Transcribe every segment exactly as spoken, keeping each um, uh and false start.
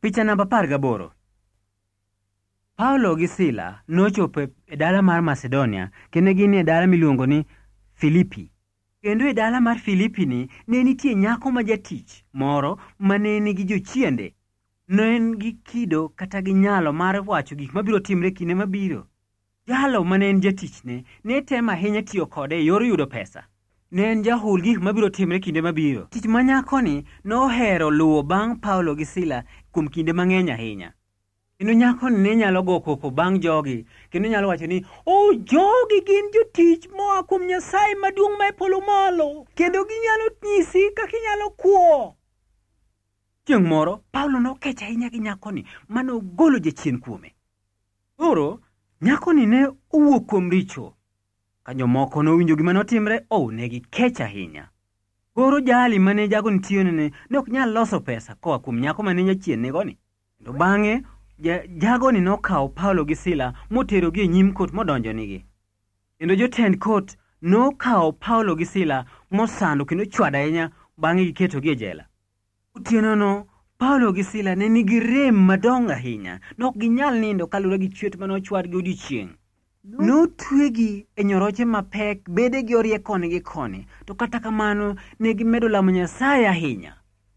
Picha namba apar gaboro. Paulo gi Sila nochopo e dala mar Macedonia, kendo gin e dala miluongo ni Filipi. Kendo e dala mar Filipi ni ne nitie nyako ma jatich moro ma ne nigi jochiende. Ne en gi kido kata gi nyalo mar wacho gik mabiro timre kinde mabiro. Jalo ma ne en jatichne ne temo ahinya tiyo kode e yor yudo pesa. Ne en jahul gik mabiro timre kinde mabiro. Tich ma nyakoni nohero luwo bang' Paulo gi Sila kuom kinde mang'eny ahinya. Kendo nyakoni ne nyalo go koko bang' jogi, kendo nyalo wacho ni, "Oh, jogi gin jotich moa kuom Nyasaye maduong' ma e polo malo, kendo ginyalo nyisi kaka inyalo kuo." Chieng' moro, Paulo nokech ahinya gi nyakoni, mano golo jachien kuome. Koro, nyakoni ne owuok kuom richo. Ka jomoko nowinjo gima notimre, oh, ne gikech ahinya. Koro jali mane jagoni tiyone ne ok nyal loso pesa koa kuom nyako mane jachien negoni. Kendo bang'e, ja, jagoni nokawo Paulo gi Sila moterogi e nyim kot modonjo nigi. Kendo jotend kot nokawo Paulo gi Sila mosando kendo chwado ahinya, bang'e giketogi e jela. Otienono, Paulo gi Sila ne nigi rem madongo ahinya. Nok ginyal nindo kaluwore gi chwet manochwadgi odiechieng'. Notwegi e nyoroche mapek, bedegi orie koni gi koni, to kata kamano ne gimedo lamo Nyasaye ahinya.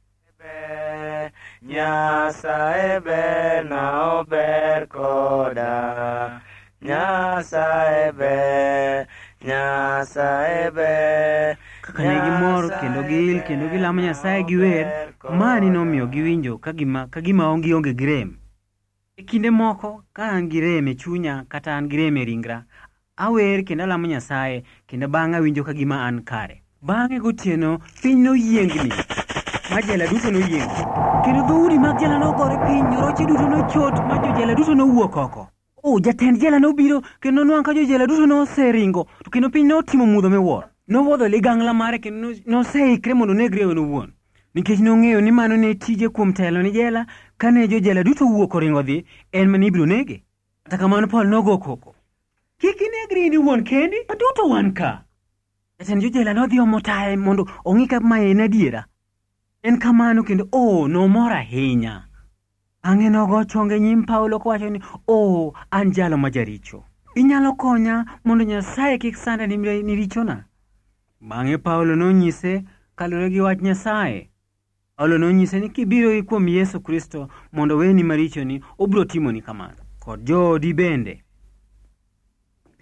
Nyasaye ber na ober koda, Nyasaye ber, Nyasaye ber. Kaka ne gimor kendo giil kendo gilamo Nyasaye gi wer, mani nomiyo giwinjo kagima kagima onge onge gi rem. E kinde moko, ka an gi rem e chunya kata an gi rem e ringra, awer kendo alamo Nyasaye, kendo bang'e awinjo kagima an kare. Bang'e gotieno, piny noyiengni, ma jela duto noyieng. Kendo dhoudi mag jela nogore piny, nyoroche duto nochot, ma jojela duto nowuok oko. Oh, jatend jela nobiro, kendo nwang' ka jojela duto noseringo, to kendo piny notimo mudho miwuoro. Nowuodho ligangla mare kendo noseikre mondo onegre en owuon. Nikech nong'eyo ni mano ne tije kuom telo ni jela, kane jojela duto wuok oringo dhi, en mane ibiro nege. Kata kamano Paul nogo koko, "Kik inegri in iwuon kendi, waduto wan ka." Jatend jojela nodhi omo taye mondo ong'i ka ma en adiera. En kamano kendo oh, nomor ahinya. Ang'e nogo chonge nyim Paulo kowacho ni, "Oh, an jalo ma jaricho. Inyalo konya mondo Nyasaye kik sanda ni, ni richona." Bang'e Paulo nonyise kaluwore gi wach Nyasaye. Paulo nonyise ni kibiro kuom Yesu Kristo mondo weni marichoni, obiro timoni kamano. Kod joodi bende.